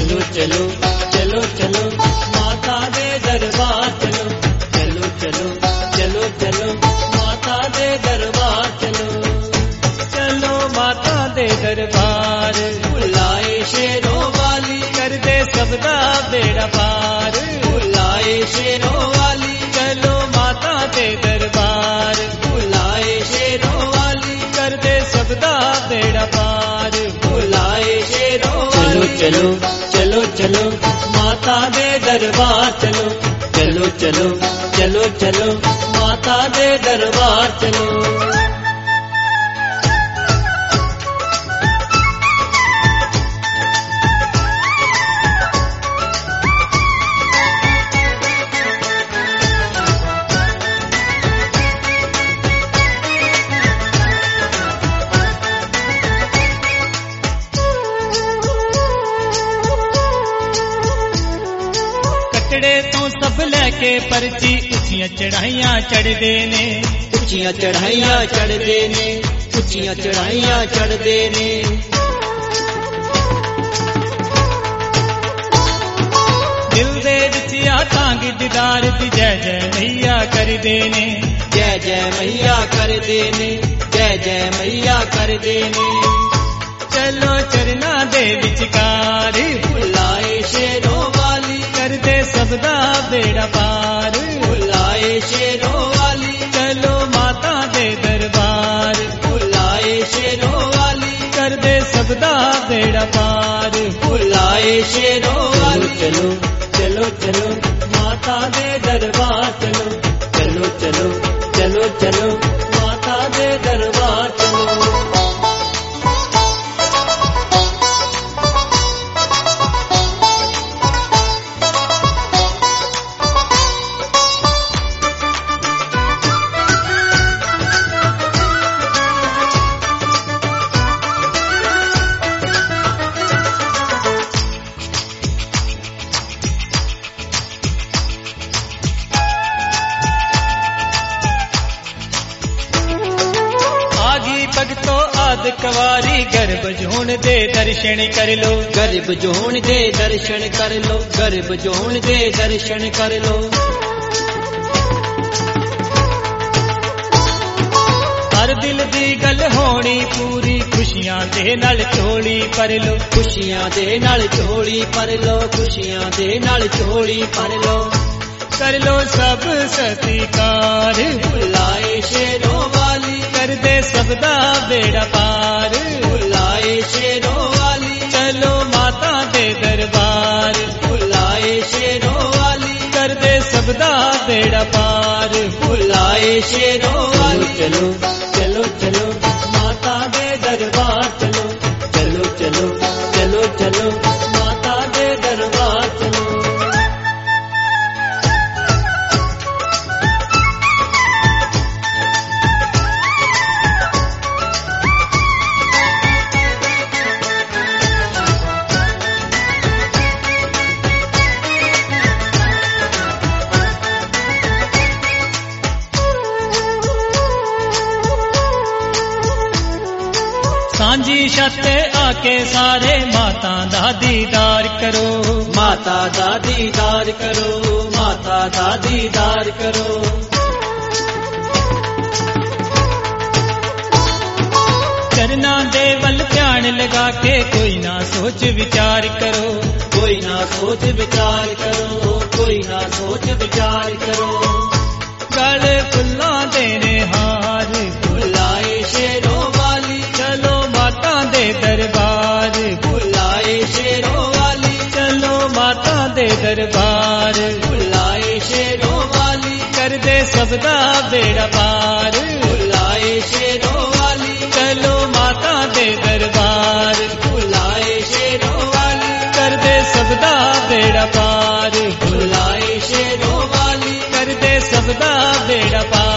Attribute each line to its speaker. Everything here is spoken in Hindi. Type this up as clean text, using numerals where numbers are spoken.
Speaker 1: चलो चलो चलो चलो माता दे दरबार चलो, चलो चलो चलो चलो माता दे दरबार चलो, चलो माता दे दरबार। बुलाए शेरों वाली कर दे सबदा बेड़ा पार, बुलाए शेरों वाली चलो माता दे दरबार, बुलाए शेरों वाली कर दे सबदा बेड़ा पार, बुलाए शेरों वाली। चलो चलो चलो माता दे दरबार चलो, चलो चलो चलो चलो माता दे दरबार चलो।
Speaker 2: तो सब लैके परची उचियां चढ़ाइयां चढ़दे ने,
Speaker 1: उचियां चढ़ाइयां चढ़दे ने, उचियां चढ़ाइयां चढ़दे ने।
Speaker 2: दिल दे विच आतांग दीदार दी जय जय मैया करदे ने,
Speaker 1: जय जय मैया करदे ने, जय जय मैया करदे ने।
Speaker 2: चलो चरना दे विचकार
Speaker 1: बुलाए शेरों वाली
Speaker 2: कर दे सबदा बेड़ा पार,
Speaker 1: बुलाए शेरों वाली
Speaker 2: चलो माता दे दरबार,
Speaker 1: बुलाए शेरों वाली
Speaker 2: कर दे सबदा बेड़ा पार,
Speaker 1: बुलाए शेरों वाली। चलो चलो चलो माता दे दरबार चलो, चलो चलो चलो चलो माता दे दरबार चलो।
Speaker 2: भगतो आद कवारी गर्भ जोन दे दर्शन कर लो,
Speaker 1: गर्भ जोन दे दर्शन कर लो, गर्भ जोन दे दर्शन कर लो।
Speaker 2: हर दिल दी गल होनी पूरी खुशियां दे नाल झोली भर लो,
Speaker 1: खुशियां दे नाल झोली भर लो, खुशियां दे नाल झोली भर लो।
Speaker 2: कर लो सब सत्कार
Speaker 1: बुलाए शेरों वाली
Speaker 2: कर दे सबदा बेड़ा पार,
Speaker 1: बुलाए शेरों वाली
Speaker 2: चलो माता दे दरबार,
Speaker 1: बुलाए शेरों वाली
Speaker 2: कर दे सबदा बेड़ा पार,
Speaker 1: बुलाए शेरों वाली। चलो चलो चलो माता दे दरबार चलो, चलो चलो चलो चलो माता दे दरबार चलो।
Speaker 2: सांझी छत आके सारे माता दा दीदार करो,
Speaker 1: माता दा दीदार करो, माता दा दीदार करो।
Speaker 2: चरना दे वल ध्यान लगा के कोई ना सोच विचार करो,
Speaker 1: कोई ना सोच विचार करो, कोई ना सोच विचार करो।
Speaker 2: गल फुल्ला देने हार
Speaker 1: बुलाए शेरों वाली
Speaker 2: चलो माता दे दरबार,
Speaker 1: बुलाए शेरों वाली
Speaker 2: चलो माता दे दरबार,
Speaker 1: बुलाए शेरों वाली
Speaker 2: कर दे सबदा बेड़ा पार,
Speaker 1: बुलाए शेरों वाली
Speaker 2: चलो माता दे दरबार,
Speaker 1: बुलाए शेरों वाली
Speaker 2: कर दे सबदा बेड़ा पार,
Speaker 1: बुलाए शेरों वाली
Speaker 2: कर दे सबदा बेड़ा पार।